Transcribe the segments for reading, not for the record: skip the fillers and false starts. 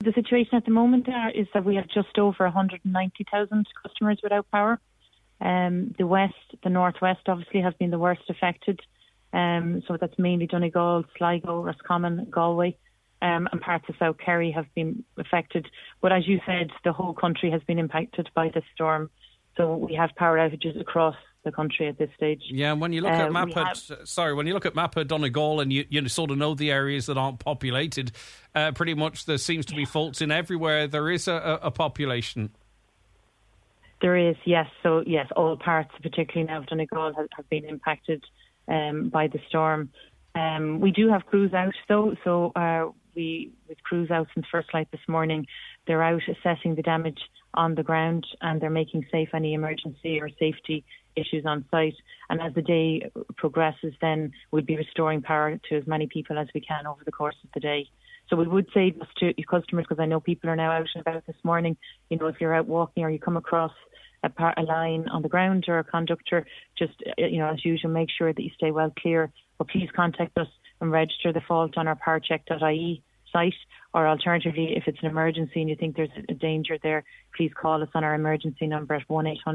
the situation at the moment is that we have just over 190,000 customers without power. The northwest obviously have been the worst affected. So that's mainly Donegal, Sligo, Roscommon, Galway, and parts of South Kerry have been affected. But as you said, the whole country has been impacted by the storm. So we have power outages across the country at this stage. Yeah, and when you look at when you look at Mappa Donegal, and you sort of know the areas that aren't populated, pretty much there seems to be faults in everywhere. There is a population. There is, yes. So yes, all parts, particularly now of Donegal, have been impacted by the storm. We do have crews out though, so with crews out since first light this morning, they're out assessing the damage on the ground, and they're making safe any emergency or safety issues on site. And as the day progresses, then we'll be restoring power to as many people as we can over the course of the day. So we would say just to your customers, because I know people are now out and about this morning, if you're out walking or you come across a line on the ground or a conductor, just, as usual, make sure that you stay well clear. But please contact us and register the fault on our powercheck.ie site, or alternatively, if it's an emergency and you think there's a danger there, please call us on our emergency number at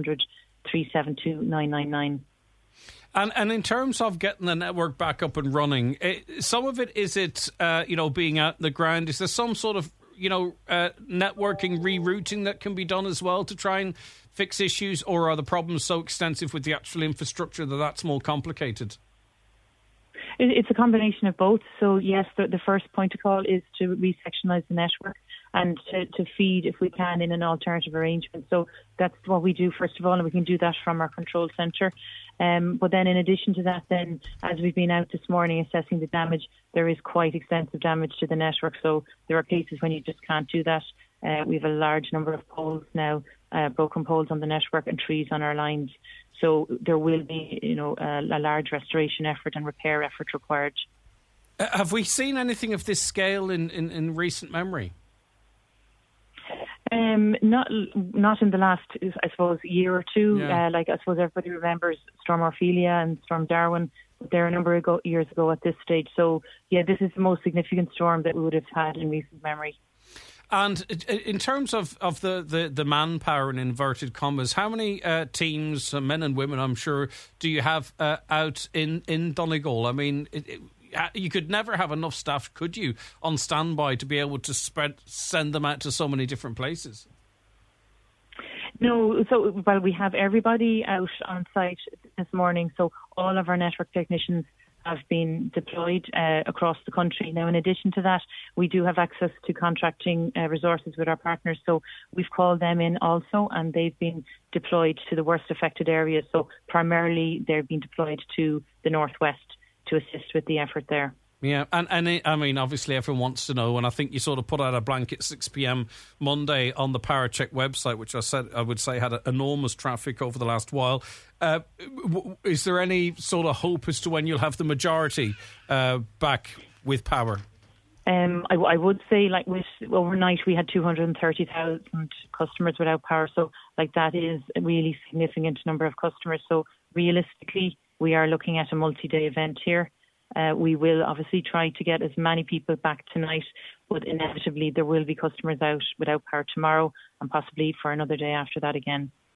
1-800-372-999. And in terms of getting the network back up and running, some of it, is it, being out in the ground? Is there some sort of, networking rerouting that can be done as well to try and fix issues, or are the problems so extensive with the actual infrastructure that that's more complicated? It's a combination of both. So yes, the first point of call is to re-sectionalise the network and to feed, if we can, in an alternative arrangement. So that's what we do first of all, and we can do that from our control centre. But then in addition to that, then, as we've been out this morning assessing the damage, there is quite extensive damage to the network. So there are cases when you just can't do that. We have a large number of poles now, broken poles on the network and trees on our lines. So there will be, a large restoration effort and repair effort required. Have we seen anything of this scale in recent memory? Not in the last, I suppose, year or two. Yeah. I suppose everybody remembers Storm Ophelia and Storm Darwin. They're a number of years ago at this stage. So, yeah, this is the most significant storm that we would have had in recent memory. And in terms of the manpower, in inverted commas, how many teams, men and women, I'm sure, do you have out in Donegal? I mean, you could never have enough staff, could you, on standby to be able to send them out to so many different places? No, we have everybody out on site this morning, so all of our network technicians have been deployed across the country. Now, in addition to that, we do have access to contracting resources with our partners, so we've called them in also, and they've been deployed to the worst affected areas. So primarily they've been deployed to the northwest to assist with the effort there. Yeah, and I mean, obviously everyone wants to know, and I think you sort of put out a blanket 6 p.m. Monday on the PowerCheck website, which I would say had enormous traffic over the last while. Is there any sort of hope as to when you'll have the majority back with power? I would say, with overnight, we had 230,000 customers without power, so that is a really significant number of customers. So realistically, we are looking at a multi-day event here. We will obviously try to get as many people back tonight, but inevitably there will be customers out without power tomorrow and possibly for another day after that again.